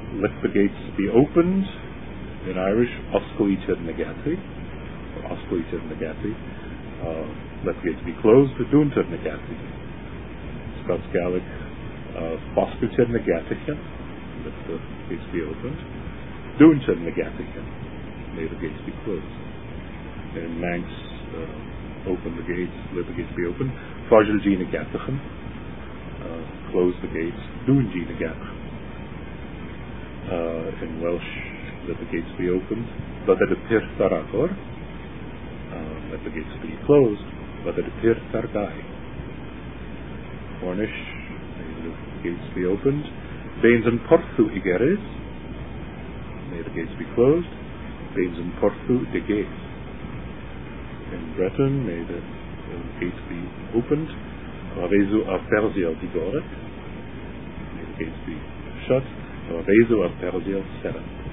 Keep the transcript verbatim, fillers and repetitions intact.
let the gates be opened. In Irish, Oscoited Nagati, or Oscoited Nagati. Uh, let the gates be closed. Dunter Nagati. Scots Gaelic, Foscoited Nagatichen. Let the gates be opened. Dunter Nagatichen. May the gates be closed. In Manx, uh, open the gates. Let the gates be opened. Fajilji Nagatichen. Close the gates. Dunji Nagatichen. Uh, in Welsh, let the gates be opened. But at the Pir Taragor, let the gates be closed. But at the Pir Targai. Cornish, may the gates be opened. Baines and Porthu Igeres, may the gates be closed. Baines and Porthu de Gates. In Breton, may the uh, gates be opened. Ravezu a Persiel Digoret, may the gates be shut. Ravezu a Persiel Seret.